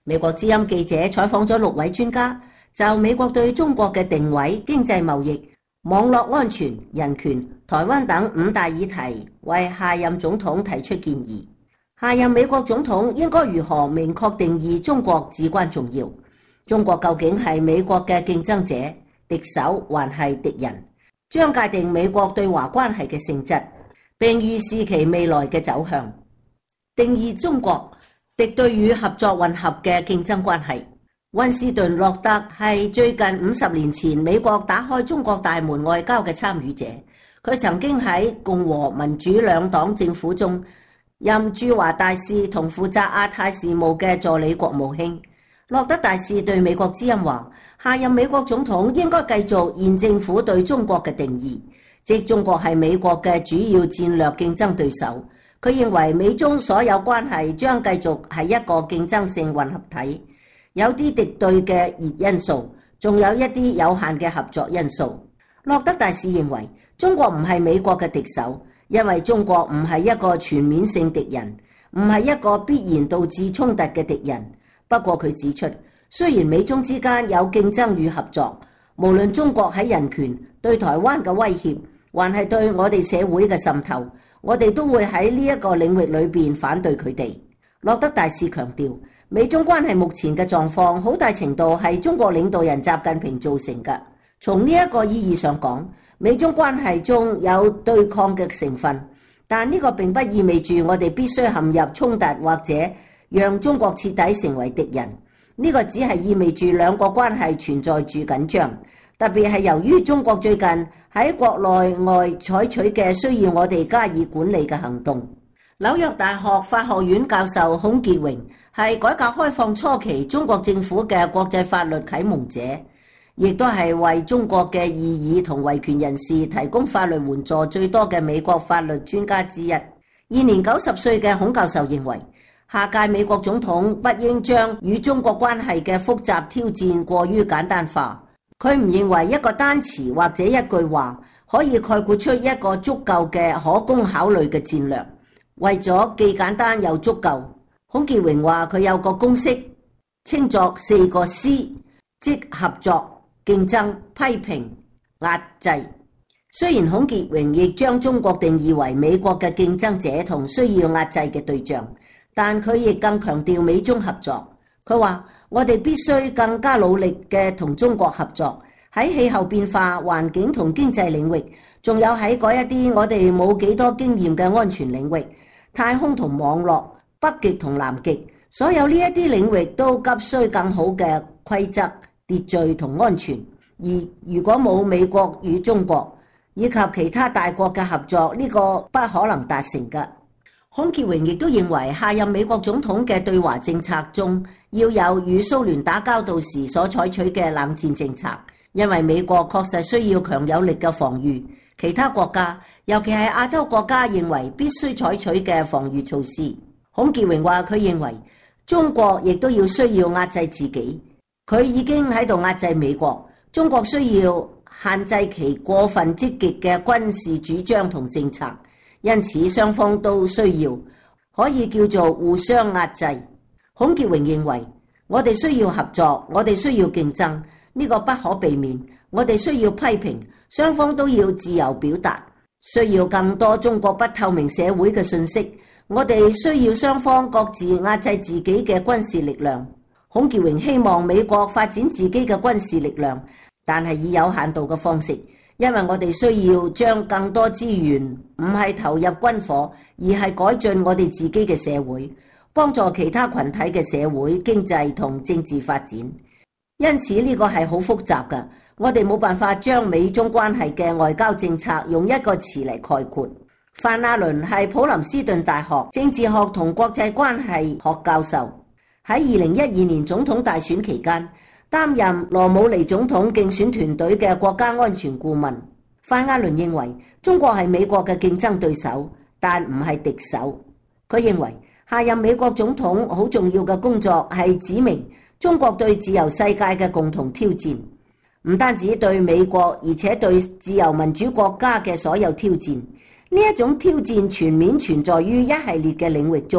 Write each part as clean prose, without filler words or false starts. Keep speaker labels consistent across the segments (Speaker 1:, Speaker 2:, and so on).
Speaker 1: 美國之音記者採訪咗6位專家，就美國對中國嘅定位、經濟貿易、網絡安全、人權、台灣等5大議題，為下任總統提出建議。下任美國總統應該如何明確定義中國至關重要。中國究竟係美國嘅競爭者、敵手還係敵人？將界定美國對華關係嘅性質，並預示其未來嘅走向。定義中國敵對與合作混合嘅競爭關係。溫斯頓·洛特係最近50年前美國打開中國大門外交嘅參與者。佢曾經喺共和民主兩黨政府中任駐華大使同負責亞太事務嘅助理國務卿。洛特大使對美國之音話：下任美國總統應該繼續現政府對中國嘅定義，即中國係美國嘅主要戰略競爭對手。佢認為美中所有關係將繼續係一個競爭性混合體，有啲敵對嘅熱因素，仲有一啲有限嘅合作因素。洛特大使認為中國唔係美國嘅敵手，因為中國唔係一個全面性敵人，唔係一個必然導致衝突嘅敵人。不過佢指出，雖然美中之間有競爭與合作，無論中國喺人權、對台灣嘅威脅，還係對我哋社會嘅滲透，我哋都會喺呢一個領域裏邊反對佢哋。洛特大使強調，美中關係目前嘅狀況好大程度係中國領導人習近平造成嘅。從呢一個意義上講，美中關係中有對抗嘅成分，但呢個並不意味住我哋必須陷入衝突或者讓中國徹底成為敵人。呢個只係意味住兩國關係存在住緊張，特別係由於中國最近喺國內外採取嘅需要我哋加以管理嘅行動。紐約大學法學院教授孔傑榮係改革開放初期中國政府嘅國際法律啟蒙者，亦都係為中國嘅異議同維權人士提供法律援助最多嘅美國法律專家之一。現年90歲嘅孔教授認為，下屆美國總統不應將與中國關係嘅複雜挑戰過於簡單化。佢唔認為一個單詞或者一句話可以概括出一個足夠嘅可供考慮嘅戰略。為咗既簡單又足夠，孔傑榮話佢有個公式，稱作4個 C， 即合作、競爭、批評、壓制。雖然孔傑榮亦將中國定義為美國嘅競爭者同需要壓制嘅對象，但佢亦更強調美中合作。佢話：我哋必須更加努力嘅同中國合作，喺氣候變化、環境同經濟領域，仲有喺嗰一啲我哋冇幾多經驗嘅安全領域，太空同網絡、北極同南極，所有呢一啲領域都急需更好嘅規則、秩序同安全。而如果冇美國與中國以及其他大國嘅合作，呢個不可能達成嘅。孔傑榮亦都認為，下任美國總統嘅對華政策中要有與蘇聯打交道時所採取嘅冷戰政策，因為美國確實需要強有力嘅防禦。其他國家，尤其係亞洲國家，認為必須採取嘅防禦措施。孔傑榮話：佢認為中國亦都要需要壓制自己，佢已經喺度壓制美國。中國需要限制其過分積極嘅軍事主張同政策，因此雙方都需要，可以叫做互相壓制。孔傑榮認為，我哋需要合作，我哋需要競爭，呢個不可避免。我哋需要批評，雙方都要自由表達，需要更多中國不透明社會嘅信息。我哋需要雙方各自壓制自己嘅軍事力量。孔傑榮希望美國發展自己嘅軍事力量，但係以有限度嘅方式，因為我哋需要將更多資源唔係投入軍火，而係改進我哋自己嘅社會，幫助其他群體嘅社會、經濟同政治發展。因此呢個係好複雜嘅，我哋冇辦法將美中關係嘅外交政策用一個詞嚟概括。范亞倫係普林斯頓大學政治學同國際關係學教授，喺2012年總統大選期間擔任羅姆尼總統競選團隊嘅國家安全顧問。范亞倫認為中國係美國嘅競爭對手，但唔係敵手。佢認為下任美國總統好重要嘅工作係指明中國對自由世界嘅共同挑戰，唔單止對美國，而且對自由民主國家嘅所有挑戰。呢一種挑戰全面存在於一系列嘅領域中，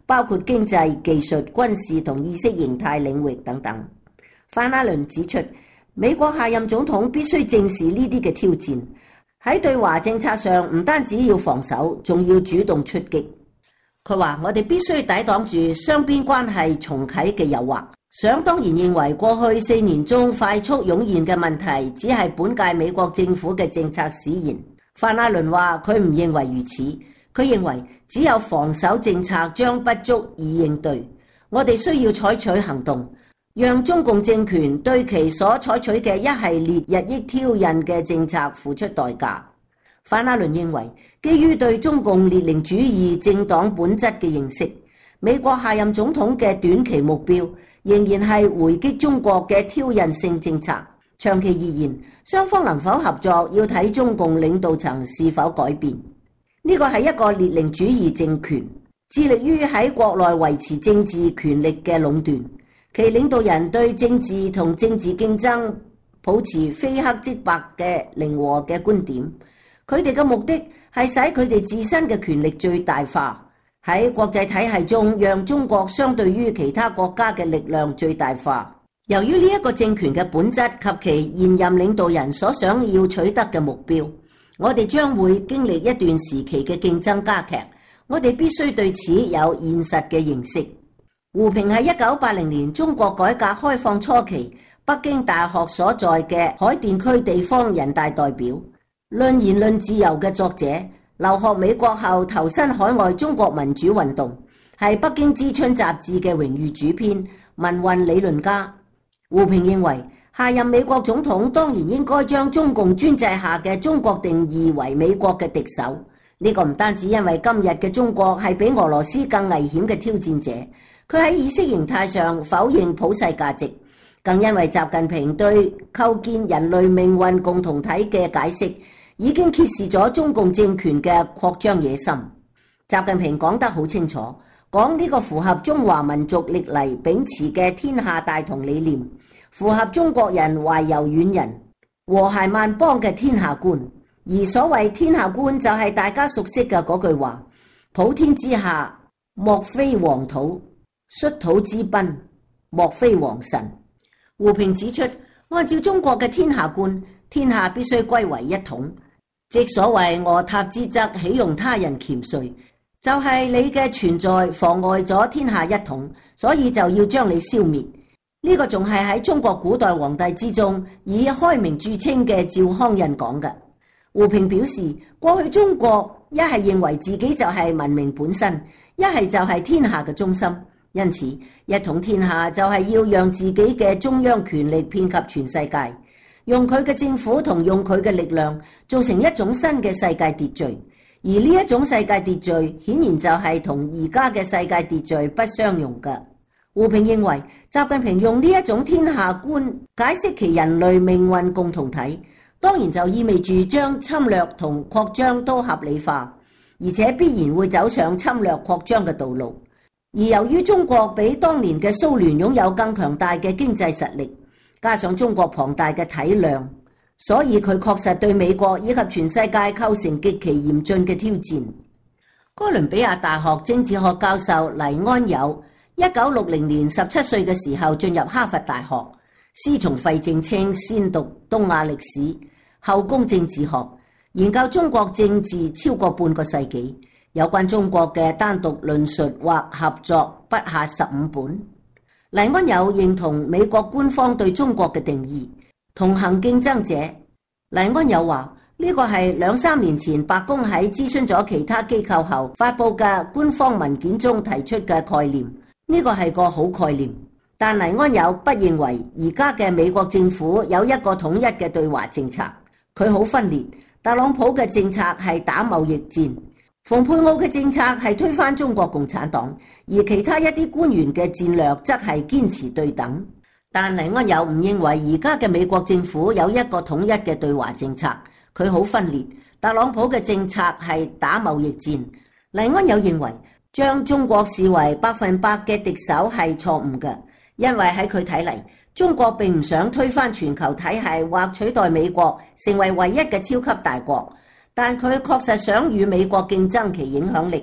Speaker 1: 包括經濟、技術、軍事同意識形態領域等等。范阿倫指出，美國下任總統必須正視呢啲嘅挑戰，喺對華政策上唔單止要防守，仲要主動出擊。佢話：我哋必須抵擋住雙邊關係重啟嘅誘惑。想當然認為過去4年中快速湧現嘅問題，只係本屆美國政府嘅政策使然。范阿倫話：佢唔認為如此，佢認為只有防守政策將不足以應對，我哋需要採取行動，讓中共政權對其所採取嘅一系列日益挑釁嘅政策付出代價。范阿倫認為，基於對中共列寧主義政黨本質嘅認識，美國下任總統嘅短期目標仍然係回擊中國嘅挑釁性政策。長期而言，雙方能否合作要睇中共領導層是否改變。呢個係一個列寧主義政權，致力於喺國內維持政治權力嘅壟斷。其領導人對政治同政治競爭保持非黑即白嘅零和嘅觀點。佢哋嘅目的係使佢哋自身嘅權力最大化，喺國際體系中讓中國相對於其他國家嘅力量最大化。由於呢一個政權嘅本質及其現任領導人所想要取得嘅目標，我哋將會經歷一段時期嘅競爭加劇。我哋必須對此有現實嘅認識。胡平係1980年中國改革開放初期北京大學所在嘅海淀區地方人大代表，論言論自由嘅作者，留學美國後投身海外中國民主運動，係北京之春雜誌嘅榮譽主編、民運理論家。胡平認為，下任美國總統當然應該將中共專制下嘅中國定義為美國嘅敵手。呢個唔單止因為今日嘅中國係比俄羅斯更危險嘅挑戰者，佢喺意識形態上否認普世價值，更因為習近平對構建人類命運共同體嘅解釋已經揭示咗中共政權嘅擴張野心。習近平講得好清楚，講呢個符合中華民族歷嚟秉持嘅天下大同理念，符合中國人懷柔軟仁、和諧萬邦嘅天下觀。而所謂天下觀就係大家熟悉嘅嗰句話：普天之下莫非黃土，率土之濱莫非王臣。胡平指出，按照中國嘅天下觀，天下必須歸為一統，即所謂餓塔之側，豈容他人鉗碎，就係你嘅存在妨礙咗天下一統，所以就要將你消滅。呢個仲係喺中國古代皇帝之中以開明著稱嘅趙匡胤講嘅。胡平表示，過去中國一係認為自己就係文明本身，一係就係天下嘅中心，因此一統天下就係要讓自己嘅中央權力遍及全世界，用佢嘅政府同用佢嘅力量造成一種新嘅世界秩序。而呢一種世界秩序顯然就係同而家嘅世界秩序不相容嘅。胡平認為，習近平用呢一種天下觀解釋其人類命運共同體，當然就意味住將侵略同擴張都合理化，而且必然會走上侵略擴張嘅道路。而由於中國比當年嘅蘇聯擁有更強大嘅經濟實力，加上中國龐大嘅體量，所以佢確實對美國以及全世界構成極其嚴峻嘅挑戰。哥倫比亞大學政治學教授黎安友1960年17歲嘅時候進入哈佛大學，師從費正清，先讀東亞歷史，後攻政治學，研究中國政治超過半個世紀，有關中國嘅單獨論述或合作不下15本。黎安友認同美國官方對中國嘅定義，同行競爭者。黎安友話，呢個係2-3年前白宮喺諮詢咗其他機構後發佈嘅官方文件中提出嘅概念，呢個係個好概念。但黎安友不認為而家嘅美國政府有一個統一嘅對華政策，佢好分裂。特朗普嘅政策係打貿易戰，蓬佩奧嘅政策係推翻中國共產黨，而其他一啲官員嘅戰略則係堅持對等。但黎安友唔認為而家嘅美國政府有一個統一嘅對華政策，佢好分裂。特朗普嘅政策係打貿易戰。黎安友認為將中國視為100%嘅敵手係錯誤嘅，因為喺佢睇嚟，中國並唔想推翻全球體系或取代美國成為唯一嘅超級大國，但佢確實想與美國競爭其影響力，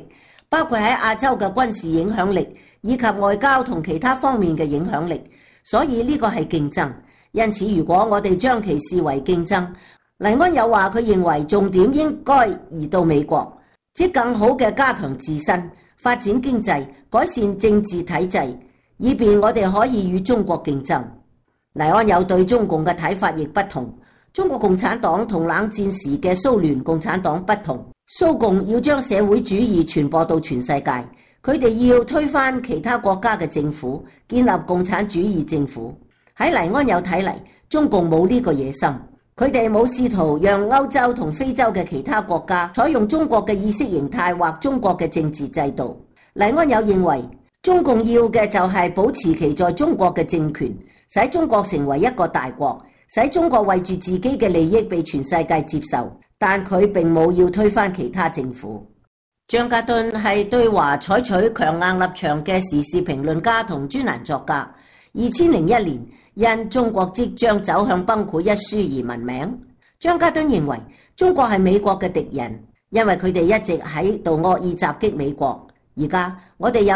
Speaker 1: 包括喺亞洲嘅軍事影響力以及外交同其他方面嘅影響力。所以呢個係競爭。因此，如果我哋將其視為競爭，黎安友話佢認為重點應該移到美國，即更好嘅加強自身、發展經濟、改善政治體制，以便我哋可以與中國競爭。黎安友對中共嘅睇法亦不同。中國共產黨同冷戰時嘅蘇聯共產黨不同，蘇共要將社會主義傳播到全世界，佢哋要推翻其他國家嘅政府，建立共產主義政府。喺黎安友睇嚟，中共冇呢個野心，佢哋冇試圖讓歐洲同非洲嘅其他國家採用中國嘅意識形態或中國嘅政治制度。黎安友認為，中共要嘅就係保持其在中國嘅政權，使中國成為一個大國，使中國為住自己嘅利益被全世界接受，但佢並冇要推翻其他政府。張家敦係對華採取強硬立場嘅時事評論家同專欄作家。2001年因中國即將走向崩潰一書而聞名。張家敦認為中國係美國嘅敵人，因為佢哋一直喺度惡意襲擊美國。而家我哋有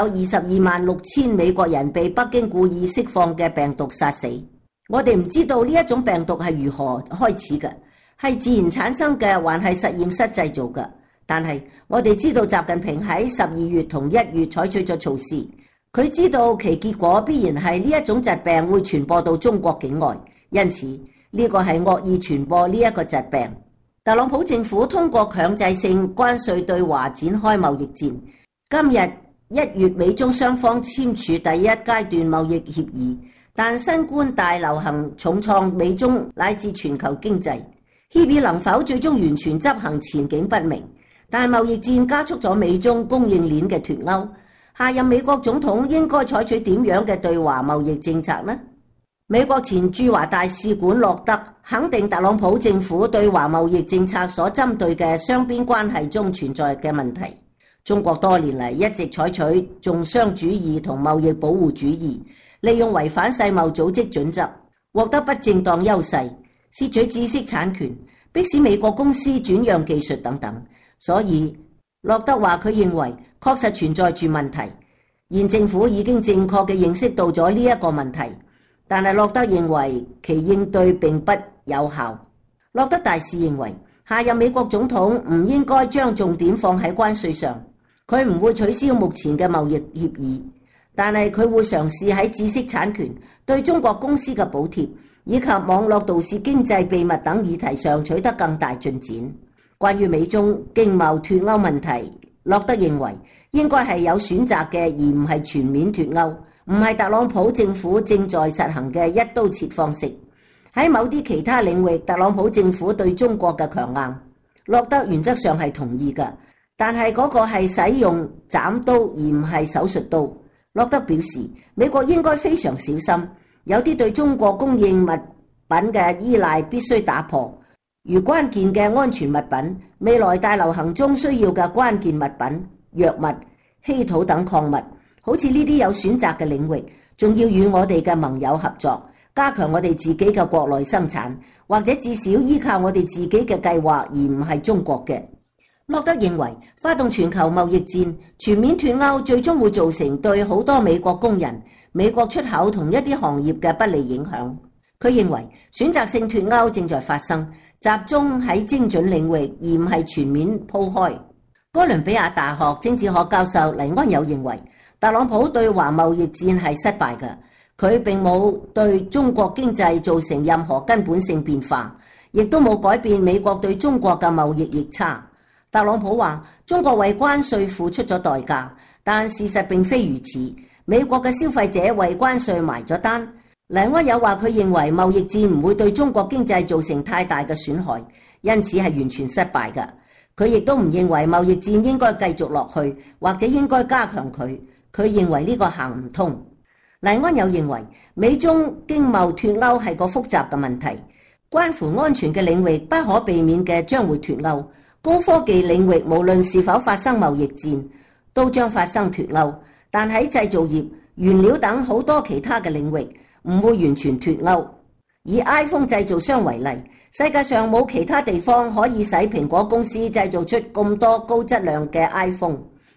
Speaker 1: 226000美國人被北京故意釋放嘅病毒殺死。我哋唔知道呢一種病毒係如何開始嘅，係自然產生嘅，還係實驗室製造嘅。但係我哋知道習近平喺12月同1月採取咗措施，佢知道其結果必然係呢一種疾病會傳播到中國境外，因此呢個係惡意傳播呢一個疾病。特朗普政府通過強制性關稅對華展開貿易戰。今日1月，美中雙方簽署第一階段貿易協議，但新冠大流行重創美中乃至全球經濟，協議能否最終完全執行前景不明。但貿易戰加速咗美中供應鏈嘅脫鈎。下任美國總統應該採取點樣嘅對華貿易政策呢？美國前駐華大使館洛德肯定特朗普政府對華貿易政策所針對嘅雙邊關係中存在嘅問題。中國多年嚟一直採取重商主義同貿易保護主義，利用違反世貿組織準則，獲得不正當優勢，竊取知識產權，迫使美國公司轉讓技術等等。所以洛德話佢認為確實存在住問題，現政府已經正確嘅認識到咗呢一個問題，但係洛德認為其應對並不有效。洛德大使認為下任美國總統唔應該將重點放喺關稅上，佢唔會取消目前嘅貿易協議，但係佢會嘗試喺知識產權、對中國公司嘅補貼以及網絡盜竊經濟秘密等議題上取得更大進展。關於美中經貿脫鈎問題，洛德認為應該係有選擇嘅，而唔係全面脫鈎，唔係特朗普政府正在實行嘅一刀切方式。喺某啲其他領域，特朗普政府對中國嘅強硬，洛德原則上係同意嘅，但係嗰個係使用斬刀而唔係手術刀。洛德表示，美國應該非常小心，有啲對中國供應物品嘅依賴必須打破。如關鍵嘅安全物品、未來大流行中需要嘅關鍵物品、藥物、稀土等礦物，好似呢啲有選擇嘅領域，仲要與我哋嘅盟友合作，加強我哋自己嘅國內生產，或者至少依靠我哋自己嘅計劃，而唔係中國嘅。洛德認為，發動全球貿易戰、全面脫鈎，最終會造成對好多美國工人、美國出口同一啲行業嘅不利影響。佢認為選擇性脫鈎正在發生，集中喺精準領域，而唔係全面鋪開。哥倫比亞大學政治學教授黎安友認為，特朗普對華貿易戰係失敗嘅，佢並冇對中國經濟造成任何根本性變化，亦都冇改變美國對中國嘅貿易逆差。特朗普話中國為關稅付出咗代價，但事實並非如此，美國嘅消費者為關稅埋咗單。黎安友話佢認為貿易戰唔會對中國經濟造成太大嘅損害，因此係完全失敗嘅。佢亦都唔認為貿易戰應該繼續落去，或者應該加強佢。佢認為呢個行唔通。黎安友認為美中經貿脫鈎係個複雜嘅問題，關乎安全嘅領域不可避免嘅將會脫鈎，高科技領域無論是否發生貿易戰都將發生脫鈎，但喺製造業、原料等好多其他嘅領域唔會完全脫鈎。以 iPhone 製造商為例，世界上冇其他地方可以使蘋果公司製造出咁多高質量嘅 iPhone，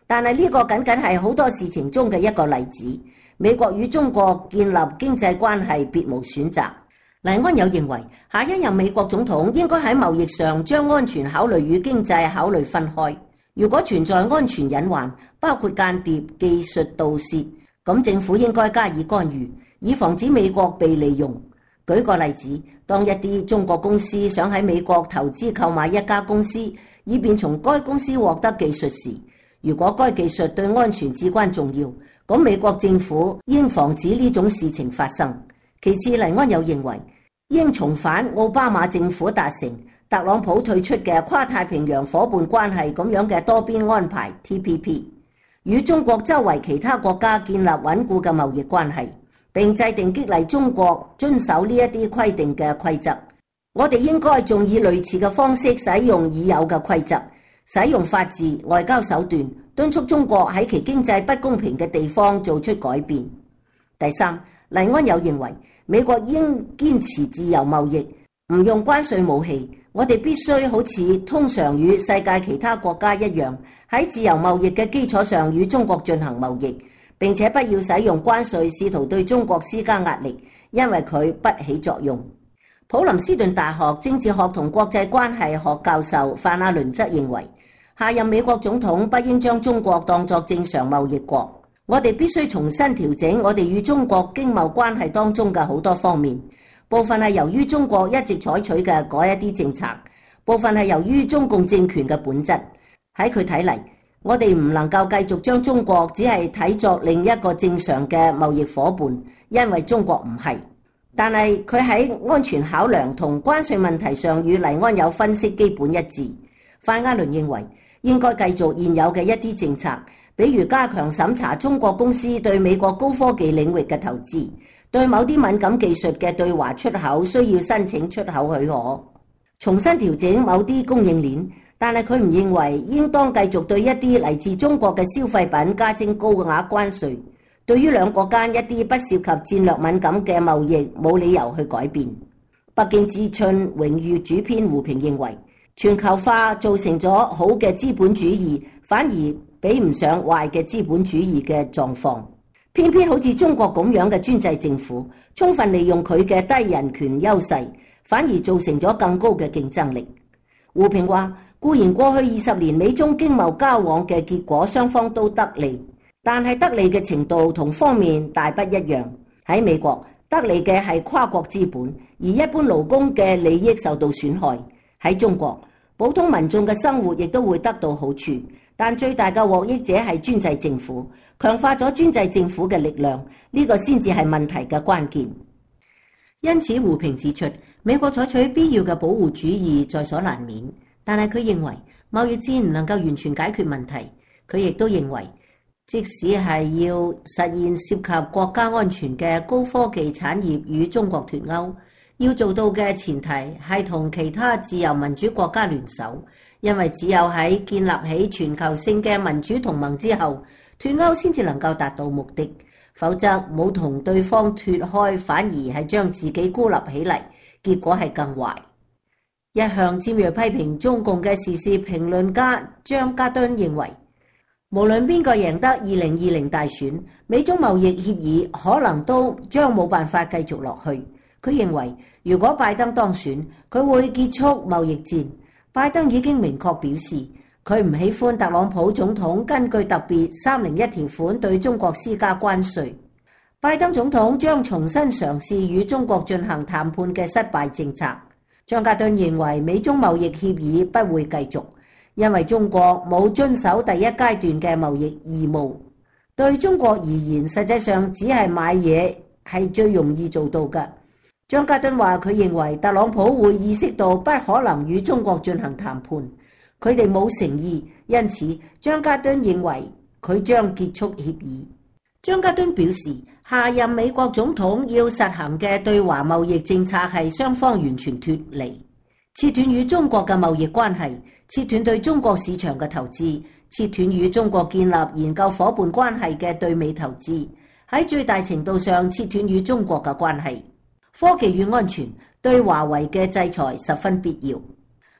Speaker 1: 但係呢個僅僅係好多事情中嘅一個例子。美國與中國建立經濟關係別無選擇。黎安友認為，下一任美國總統應該喺貿易上將安全考慮與經濟考慮分開。如果存在安全隱患，包括間諜、技術盜竊，咁政府應該加以干預，以防止美國被利用。舉個例子，當一啲中國公司想喺美國投資購買一家公司，以便從該公司獲得技術時，如果該技術對安全至關重要，咁美國政府應防止呢種事情發生。其次，黎安友認為應重返奧巴馬政府達成特朗普退出嘅跨太平洋夥伴關係咁樣嘅多邊安排 TPP， 與中國周圍其他國家建立穩固嘅貿易關係，並制定激勵中國遵守呢一啲規定嘅規則。我哋應該仲以類似嘅方式使用已有嘅規則，使用法治、外交手段，敦促中國喺其經濟不公平嘅地方做出改變。第三，黎安友認為美國應堅持自由貿易，唔用關稅武器。我哋必須好似通常與世界其他國家一樣，喺自由貿易嘅基礎上與中國進行貿易，並且不要使用關稅試圖對中國施加壓力，因為佢不起作用。普林斯頓大學政治學同國際關係學教授范亞倫則認為，下任美國總統不應將中國當作正常貿易國。我哋必須重新調整我哋與中國經貿關係當中嘅好多方面，部分係由於中國一直採取嘅嗰一啲政策，部分係由於中共政權嘅本質。喺佢睇嚟，我哋唔能夠繼續將中國只係睇作另一個正常嘅貿易夥伴，因為中國唔係。但係佢喺安全考量同關稅問題上與黎安友分析基本一致。范亞倫認為應該繼續現有嘅一啲政策，比如加強審查中國公司對美國高科技領域嘅投資，對某啲敏感技術嘅對華出口需要申請出口許可，重新調整某啲供應鏈。但係佢唔認為應當繼續對一啲嚟自中國嘅消費品加徵高額關稅。對於兩國間一啲不涉及戰略敏感嘅貿易，冇理由去改變。北京之春榮譽主編胡平認為，全球化造成咗好嘅資本主義，反而比唔上壞嘅資本主義嘅狀況。偏偏好似中國咁樣嘅專制政府，充分利用佢嘅低人權優勢，反而造成咗更高嘅競爭力。胡平話，固然過去20年美中經貿交往嘅結果雙方都得利，但係得利嘅程度同方面大不一樣。喺美國，得利嘅係跨國資本，而一般勞工嘅利益受到損害。喺中國，普通民眾嘅生活亦都會得到好處，但最大嘅獲益者係專制政府。強化咗專制政府嘅力量，呢個先至係問題嘅關鍵。因此，胡平指出，美國採取必要嘅保護主義在所難免，但係佢認為貿易戰唔能夠完全解決問題。佢亦都認為，即使係要實現涉及國家安全嘅高科技產業與中國脫鈎，要做到嘅前提係同其他自由民主國家聯手，因為只有喺建立起全球性嘅民主同盟之後，脫鈎先至能夠達到目的，否則冇同對方脫開，反而係將自己孤立起嚟，結果係更壞。一向尖銳批評中共嘅時事評論家張家敦認為，無論邊個贏得2020大選，美中貿易協議可能都將冇辦法繼續落去。佢認為，如果拜登當選，佢會結束貿易戰。拜登已經明確表示，佢唔喜歡特朗普總統根據特別301條款對中國施加關稅。拜登總統將重新嘗試與中國進行談判嘅失敗政策。張家敦認為美中貿易協議不會繼續，因為中國冇遵守第一階段嘅貿易義務。對中國而言，實際上只係買嘢係最容易做到嘅。張家敦話，佢認為特朗普會意識到不可能與中國進行談判。佢哋冇誠意，因此張家敦認為佢將結束協議。張家敦表示，下任美國總統要實行嘅對華貿易政策係雙方完全脫離，切斷與中國嘅貿易關係，切斷對中國市場嘅投資，切斷與中國建立研究夥伴關係嘅對美投資，喺最大程度上切斷與中國嘅關係。科技與安全對華為嘅制裁十分必要。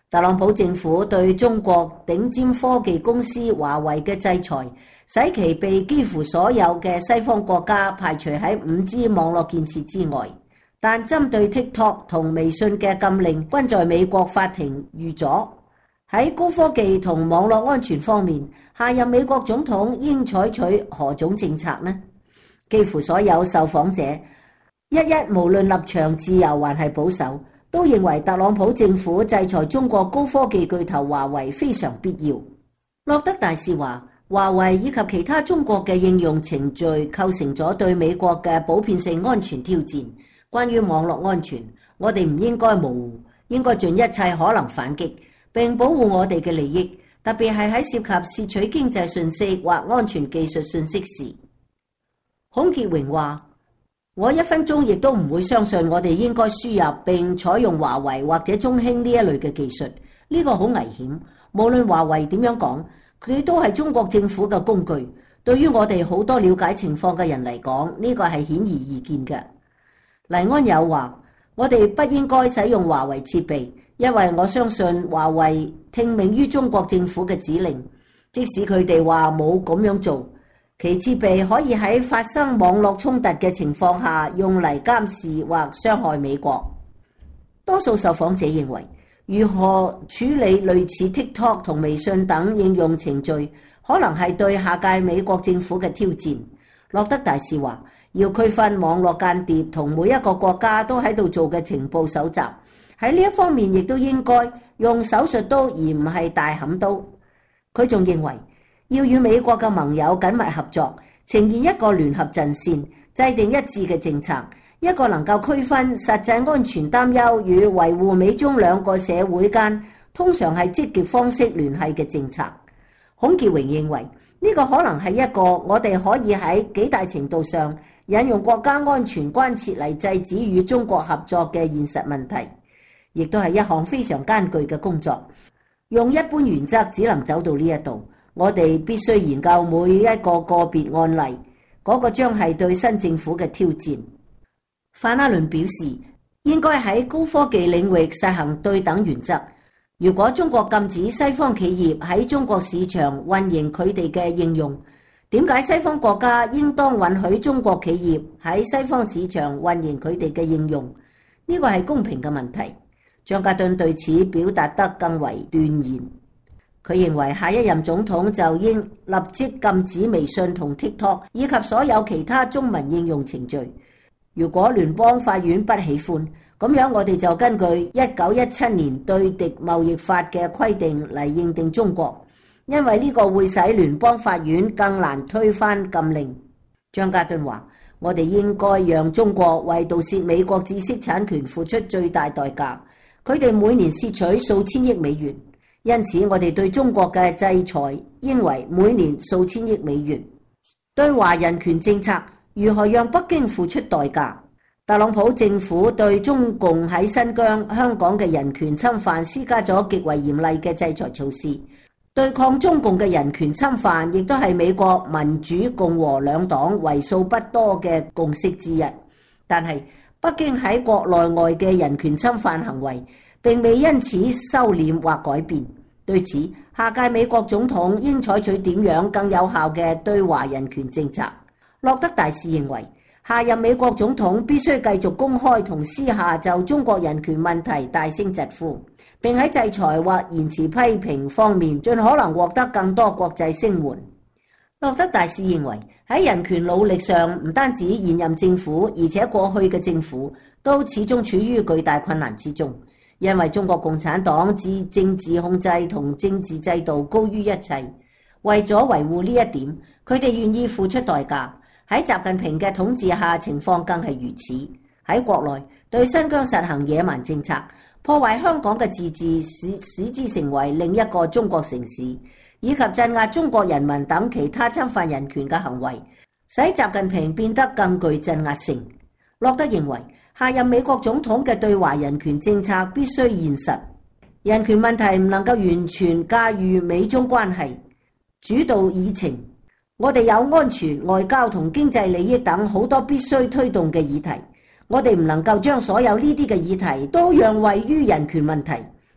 Speaker 1: 特朗普政府對中國頂尖科技公司華為嘅制裁，使其被幾乎所有嘅西方國家排除喺 5G 網絡建設之外。但針對 TikTok 同微信嘅禁令均在美國法庭遇阻。喺高科技同網絡安全方面，下任美國總統應採取何種政策呢？幾乎所有受訪者無論立場自由還係保守，都認為特朗普政府制裁中國高科技巨頭華為非常必要。洛德大使話，華為以及其他中國嘅應用程序構成咗對美國嘅普遍性安全挑戰。關於網絡安全，我哋唔應該模糊，應該盡一切可能反擊，並保護我哋嘅利益，特別係喺涉及竊取經濟信息或安全技術信息時。孔傑榮話，我1分鐘亦都唔會相信我哋應該輸入並採用華為或者中興呢一類嘅技術，呢個好危險。無論華為點樣講，佢都係中國政府嘅工具。對於我哋好多了解情況嘅人嚟講，呢個係顯而易見嘅。黎安友話，我哋不應該使用華為設備，因為我相信華為聽命於中國政府嘅指令，即使佢哋話冇咁樣做，其設備可以喺發生網絡衝突嘅情況下用嚟監視或傷害美國。多數受訪者認為，如何處理類似 TikTok 同微信等應用程序，可能係對下屆美國政府嘅挑戰。洛德大使話，要區分網絡間諜同每一個國家都喺度做嘅情報搜集，喺呢一方面亦都應該用手術刀而唔係大砍刀。佢仲認為要與美國嘅盟友緊密合作，呈現一個聯合陣線，制定一致嘅政策，一個能夠區分實際安全擔憂與維護美中兩個社會間通常係積極方式聯繫嘅政策。孔傑榮認為呢個可能係一個我哋可以喺幾大程度上引用國家安全關切嚟制止與中國合作嘅現實問題，亦都係一項非常艱巨嘅工作。用一般原則只能走到呢一度，我哋必須研究每一個個別案例，嗰個將係對新政府嘅挑戰。范阿倫表示，應該喺高科技領域實行對等原則。如果中國禁止西方企業喺中國市場運營佢哋嘅應用，點解西方國家應當允許中國企業喺西方市場運營佢哋嘅應用？呢個係公平嘅問題。張家敦對此表達得更為斷言。佢認為下一任總統就應立即禁止微信同 TikTok 以及所有其他中文應用程序。如果聯邦法院不喜歡，咁樣我哋就根據1917年對敵貿易法嘅規定嚟認定中國，因為呢個會使聯邦法院更難推翻禁令。張家敦話，我哋應該讓中國為盜竊美國知識產權付出最大代價，佢哋每年竊取數千億美元，因此我哋對中國嘅制裁應為每年數千億美元。對華人權政策，如何讓北京付出代價？特朗普政府對中共喺新疆、香港嘅人權侵犯施加咗極為嚴厲嘅制裁措施。對抗中共嘅人權侵犯，亦都係美國民主共和兩黨為數不多嘅共識之一。但係北京喺國內外嘅人權侵犯行為並未因此收斂或改變。對此，下屆美國總統應採取點樣更有效嘅對華人權政策？洛德大使認為，下任美國總統必須繼續公開同私下就中國人權問題大聲疾呼，並喺制裁或言辭批評方面盡可能獲得更多國際聲援。洛德大使認為，喺人權努力上，唔單止現任政府，而且過去嘅政府都始終處於巨大困難之中，因為中國共產黨置政治控制同政治制度高於一切。為咗維護呢一點，佢哋願意付出代價。喺習近平嘅統治下，情況更係如此。喺國內對新疆實行野蠻政策，破壞香港嘅自治，使之成為另一個中國城市，以及鎮壓中國人民等其他侵犯人權嘅行為，使習近平變得更具鎮壓性。洛德認為，下任美國總統嘅對華人權政策必須現實，人權問題唔能夠完全駕馭美中關係，主導議程。我哋有安全、外交同經濟利益等好多必須推動嘅議題，我哋唔能夠將所有呢啲嘅議題都讓位於人權問題。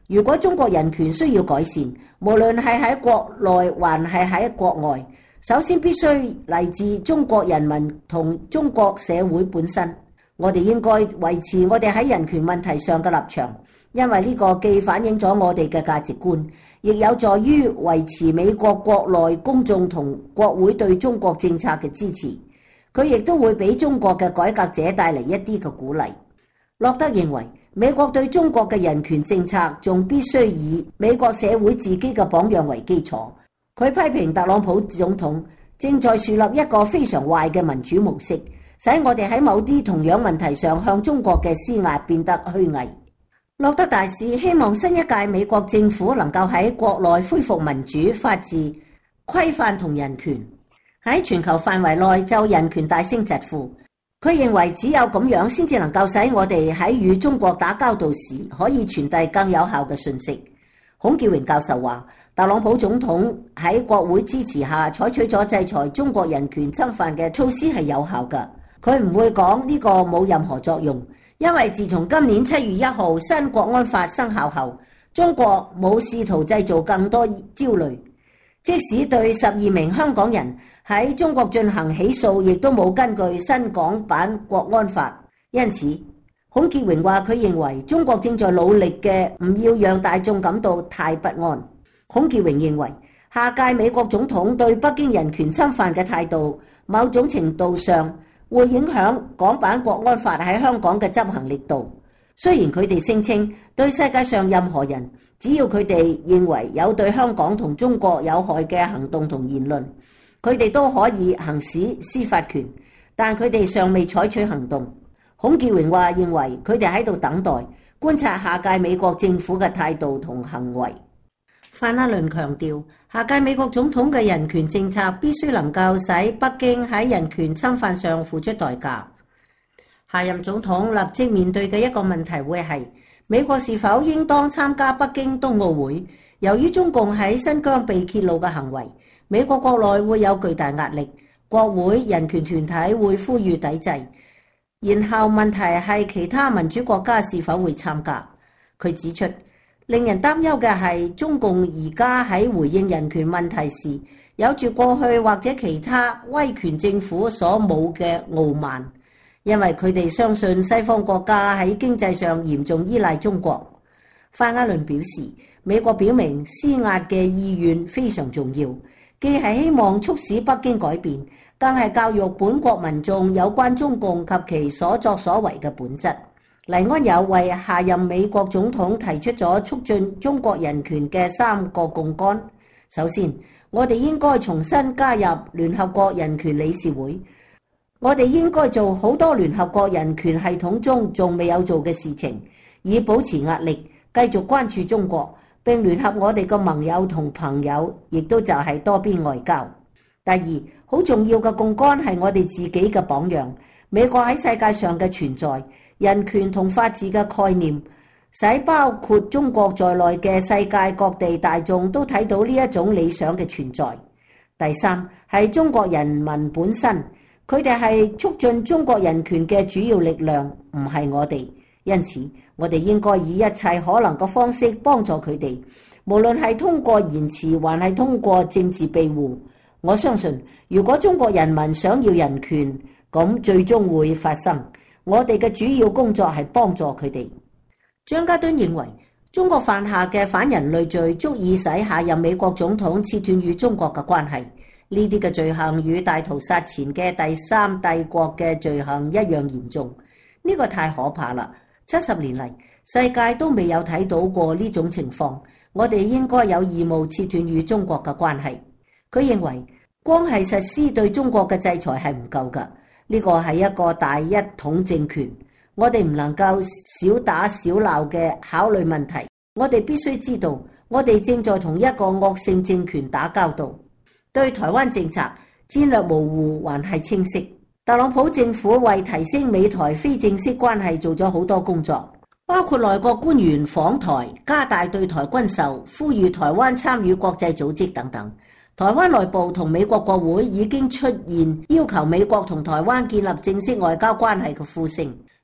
Speaker 1: 如果中國人權需要改善，無論係喺國內還係喺國外，首先必須嚟自中國人民同中國社會本身。我哋應該維持我哋喺人權問題上嘅立場，因為呢個既反映咗我哋嘅價值觀，亦有助於維持美國國內公眾同國會對中國政策嘅支持。佢亦都會俾中國嘅改革者帶嚟一啲嘅鼓勵。洛德認為，美國對中國嘅人權政策仲必須以美國社會自己嘅榜樣為基礎。佢批評特朗普總統正在樹立一個非常壞嘅民主模式，使我哋喺某啲同樣問題上向中國嘅施壓變得虛偽。洛德大使希望新一屆美國政府能夠喺國內恢復民主、法治、規範同人權，喺全球範圍內就人權大聲疾呼。佢認為只有咁樣先至能夠使我哋喺與中國打交道時可以傳遞更有效嘅訊息。孔建榮教授話，特朗普總統喺國會支持下採取咗制裁中國人權侵犯嘅措施係有效㗎。佢唔會講呢個冇任何作用，因為自從今年7月1號新國安法生效後，中國冇試圖製造更多焦慮。即使對12名香港人喺中國進行起訴，亦都冇根據新港版國安法。因此，孔建榮話佢認為中國正在努力嘅唔要讓大眾感到太不安。孔建榮認為下屆美國總統對北京人權侵犯嘅態度，某種程度上會影響港版國安法喺香港嘅執行力度。雖然佢哋聲稱對世界上任何人，只要佢哋認為有對香港同中國有害嘅行動同言論，佢哋都可以行使司法權，但佢哋尚未採取行動。孔建榮話認為佢哋喺度等待觀察下屆美國政府嘅態度同行為。范克倫強調，下屆美國總統嘅人權政策必須能夠使北京喺人權侵犯上付出代價。下任總統立即面對嘅一個問題會係美國是否應當參加北京冬奧會？由於中共喺新疆被揭露嘅行為，美國國內會有巨大壓力，國會人權團體會呼籲抵制。然後問題係其他民主國家是否會參加？佢指出，令人擔憂嘅係中共而家喺回應人權問題時，有住過去或者其他威權政府所冇嘅傲慢。因為佢哋相信西方國家喺經濟上嚴重依賴中國。范克倫表示，美國表明施壓嘅意願非常重要，既係希望促使北京改變，更係教育本國民眾有關中共及其所作所為嘅本質。黎安友為下任美國總統提出咗促進中國人權嘅3個槓桿。首先，我哋應該重新加入聯合國人權理事會。我哋應該做好多聯合國人權系統中仲未有做嘅事情，以保持壓力，繼續關注中國，並聯合我哋嘅盟友同朋友，亦都就係多邊外交。第二，好重要嘅槓桿係我哋自己嘅榜樣。美國喺世界上嘅存在，人權同法治嘅概念，使包括中國在內嘅世界各地大眾都睇到呢一種理想嘅存在。第三，係中國人民本身。佢哋係促進中國人權嘅主要力量，唔係我哋。因此，我哋應該以一切可能嘅方式幫助佢哋，無論係通過言辭，還係通過政治庇護。我相信，如果中國人民想要人權，咁最終會發生。我哋嘅主要工作係幫助佢哋。張家敦認為，中國犯下嘅反人類罪足以使下任美國總統切斷與中國嘅關係。呢啲嘅罪行與大屠殺前嘅第三帝國嘅罪行一樣嚴重，呢個太可怕啦！70年嚟，世界都未有睇到過呢種情況，我哋應該有義務切斷與中國嘅關係。佢認為，光係實施對中國嘅制裁係唔夠㗎，呢個係一個大一統政權，我哋唔能夠小打小鬧嘅考慮問題。我哋必須知道，我哋正在同一個惡性政權打交道。對台灣政策戰略模糊還係清晰。特朗普政府為提升美台非正式關係做咗好多工作，包括內閣官員訪台、加大對台軍售、呼籲台灣參與國際組織等等。台灣內部同美國國會已經出現要求美國同台灣建立正式外交關係嘅呼聲。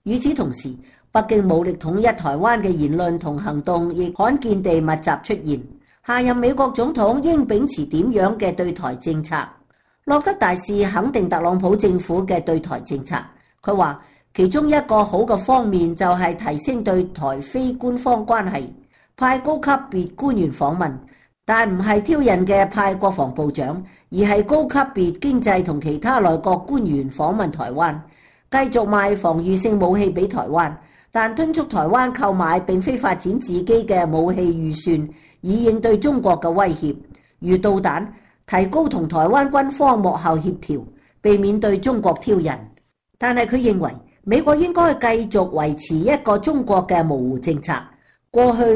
Speaker 1: 與此同時，北京武力統一台灣嘅言論同行動亦罕見地密集出現。下任美國總統應秉持點樣嘅對台政策？洛德大使肯定特朗普政府嘅對台政策。佢話其中一個好嘅方面就係提升對台非官方關係，派高級別官員訪問，但唔係挑釁嘅派國防部長，而係高級別經濟同其他內閣官員訪問台灣，繼續賣防禦性武器俾台灣，但敦促台灣購買並非發展自己嘅武器預算，以應對中國嘅威脅，如導彈，提高同台灣軍方幕後協調，避免對中國挑釁。但係佢認為美國應該繼續維持一個中國嘅模糊政策。過去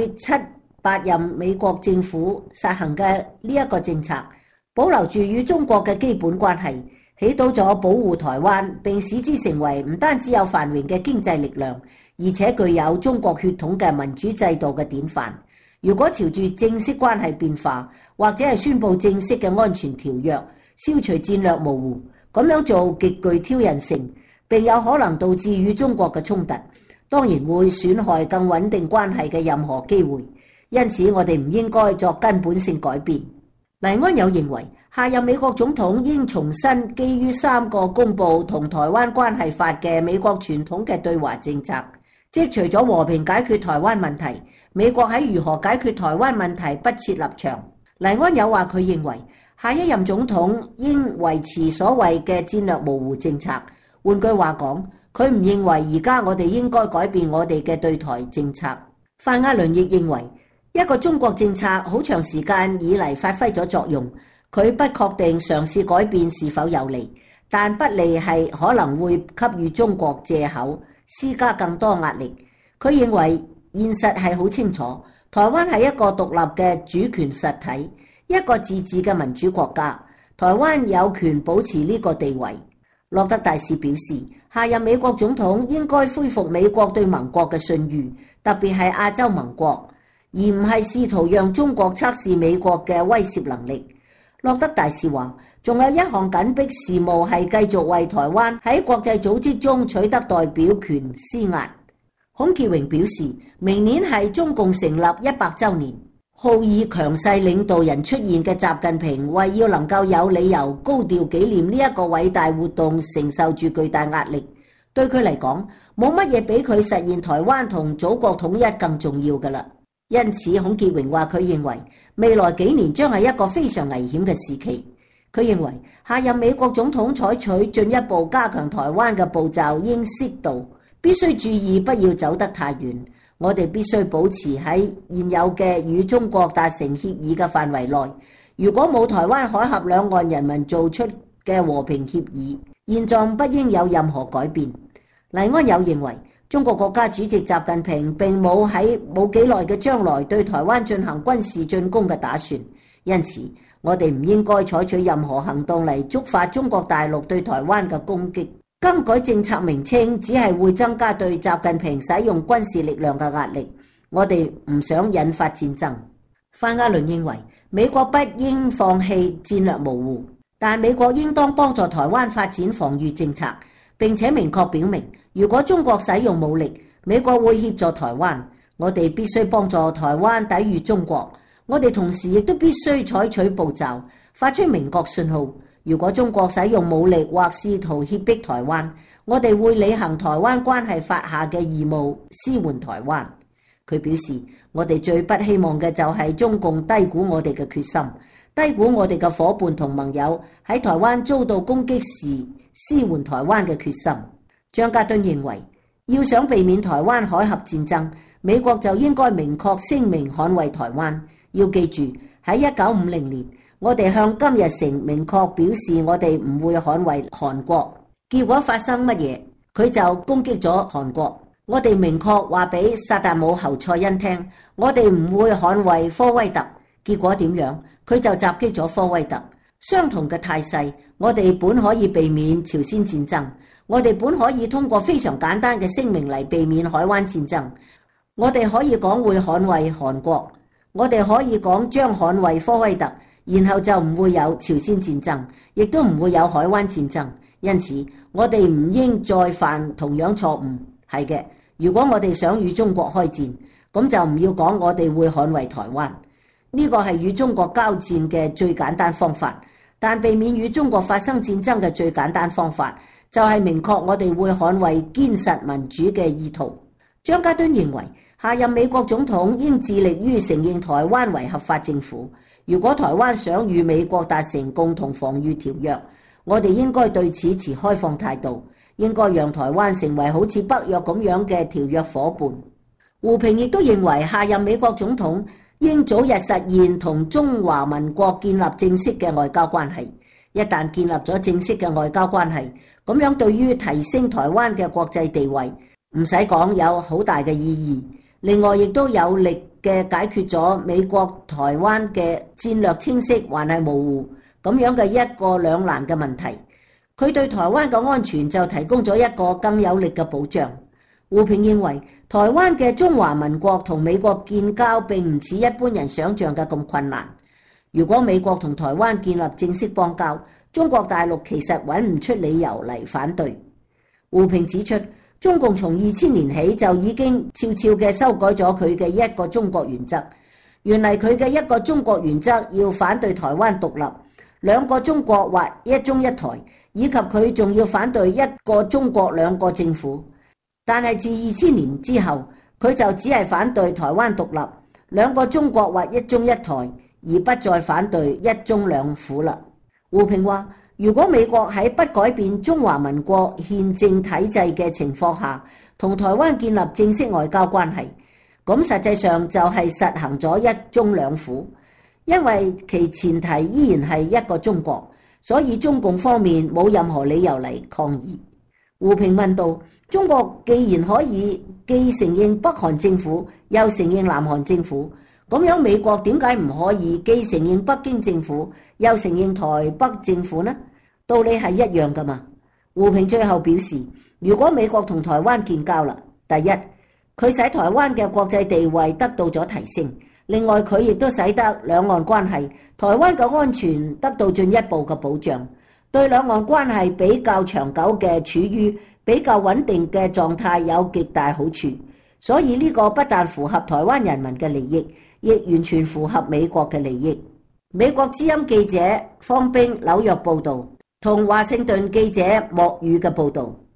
Speaker 1: 7、8任美國政府實行嘅呢一個政策，保留住與中國嘅基本關係，起到咗保護台灣並使之成為唔單止有繁榮嘅經濟力量，而且具有中國血統嘅民主制度嘅典範。如果朝住正式關係變化，或者係宣布正式嘅安全條約，消除戰略模糊，咁樣做極具挑釁性，並有可能導致與中國嘅衝突，當然會損害更穩定關係嘅任何機會。因此，我哋唔應該作根本性改變。黎安友認為，下任美國總統應重新基於3個公佈同台灣關係法嘅美國傳統嘅對華政策，即除咗和平解決台灣問題，美國喺如何解決台灣問題不設立場。黎安友話佢認為，下一任總統應維持所謂嘅戰略模糊政策。換句話講，佢唔認為而家我哋應該改變我哋嘅對台政策。范亞倫亦認為，一個中國政策好長時間以嚟發揮咗作用，佢不確定嘗試改變是否有利，但不利係可能會給予中國藉口，施加更多壓力。佢認為現實係好清楚，台灣係一個獨立嘅主權實體，一個自治嘅民主國家，台灣有權保持呢個地位。洛德大使表示，下任美國總統應該恢復美國對盟國嘅信譽，特別係亞洲盟國，而唔係試圖讓中國測試美國嘅威懾能力。洛德大使話，仲有一項緊迫事務係繼續為台灣喺國際組織中取得代表權施壓。孔傑榮表示，明年係中共成立100週年。好以強勢領導人出現嘅習近平，為要能夠有理由高調紀念呢一個偉大活動，承受住巨大壓力。對佢嚟講，冇乜嘢比佢實現台灣同祖國統一更重要㗎喇。因此，孔傑榮話佢認為未來幾年將係一個非常危險嘅時期。佢認為下任美國總統採取進一步加強台灣嘅步驟應適度，必須注意不要走得太遠。我哋必須保持喺現有嘅與中國達成協議嘅範圍內。如果冇台灣海峽兩岸人民做出嘅和平協議，現狀不應有任何改變。黎安友認為，中國國家主席習近平並冇喺冇幾耐嘅將來對台灣進行軍事進攻嘅打算，因此我哋唔應該採取任何行動嚟觸發中國大陸對台灣嘅攻擊。更改政策名稱只係會增加對習近平使用軍事力量嘅壓力，我哋唔想引發戰爭。范亞倫認為，美國不應放棄戰略模糊，但美國應當幫助台灣發展防禦政策，並且明確表明，如果中國使用武力，美國會協助台灣。我哋必須幫助台灣抵禦中國，我哋同時亦都必須採取步驟，發出明確信號。如果中國使用武力或試圖脅迫台灣，我哋會履行台灣關係法下嘅義務，施援台灣。佢表示，我哋最不希望嘅就係中共低估我哋嘅決心，低估我哋嘅夥伴同盟友喺台灣遭到攻擊時施援台灣嘅決心。張家敦認為，要想避免台灣海峽戰爭，美國就應該明確聲明捍衛台灣。要記住，喺1950年，我哋向金日成明確表示，我哋唔會捍衛韓國。結果發生乜嘢？佢就攻擊咗韓國。我哋明確話俾薩達姆侯賽因聽，我哋唔會捍衛科威特。結果點樣？佢就襲擊咗科威特。相同嘅態勢，我哋本可以避免朝鮮戰爭，我哋本可以通過非常簡單嘅聲明嚟避免海灣戰爭。我哋可以講會捍衛韓國，我哋可以講將捍衛科威特。然後就唔會有朝鮮戰爭，亦都唔會有海灣戰爭。因此，我哋唔應再犯同樣錯誤。 係嘅，如果我哋想與中國開戰，咁就唔要講我哋會捍衛台灣，呢個係與中國交戰嘅最簡單方法。但避免與中國發生戰爭嘅最簡單方法，就係明確我哋會捍衛堅實民主嘅意圖。張家敦認為，下任美國總統應致力於承認台灣為合法政府。如果台灣想與美國達成共同防禦條約，我哋應該對此持開放態度，應該讓台灣成為好似北約咁樣嘅條約夥伴。胡平亦都認為，下任美國總統應早日實現同中華民國建立正式嘅外交關係。一旦建立咗正式嘅外交關係，咁樣對於提升台灣嘅國際地位，唔使講有好大嘅意義。另外，亦都有力嘅解決咗美國台灣嘅戰略清晰還係模糊咁樣嘅一國兩難嘅問題。佢對台灣嘅安全就提供咗一個更有力嘅保障。胡平認為，台灣嘅中華民國同美國建交並唔似一般人想象嘅咁困難。如果美國同台灣建立正式邦交，中國大陸其實揾唔出理由嚟反對。胡平指出，中共從2000年起就已經悄悄嘅修改咗佢嘅一個中國原則。原嚟佢嘅一個中國原則要反對台灣獨立、兩個中國或一中一台，以及佢仲要反對一個中國兩個政府。但係自2000年之後，佢就只係反對台灣獨立、兩個中國或一中一台，而不再反對一中兩府啦。胡平話，如果美國喺不改變中華民國憲政體制嘅情況下，同台灣建立正式外交關係，咁實際上就係實行咗一中兩府，因為其前提依然係一個中國，所以中共方面冇任何理由嚟抗議。胡平問道，中國既然可以既承認北韓政府，又承認南韓政府，咁樣美國點解唔可以既承認北京政府，又承認台北政府呢？道理係一樣噶嘛。胡平最後表示，如果美國同台灣建交啦，第一，佢使台灣嘅國際地位得到咗提升，另外佢亦都使得兩岸關係、台灣嘅安全得到進一步嘅保障，對兩岸關係比較長久嘅處於比較穩定嘅狀態有極大好處。所以呢個不但符合台灣人民嘅利益，亦完全符合美國嘅利益。美國之音記者方冰紐約報道，同華盛頓記者莫宇嘅報道。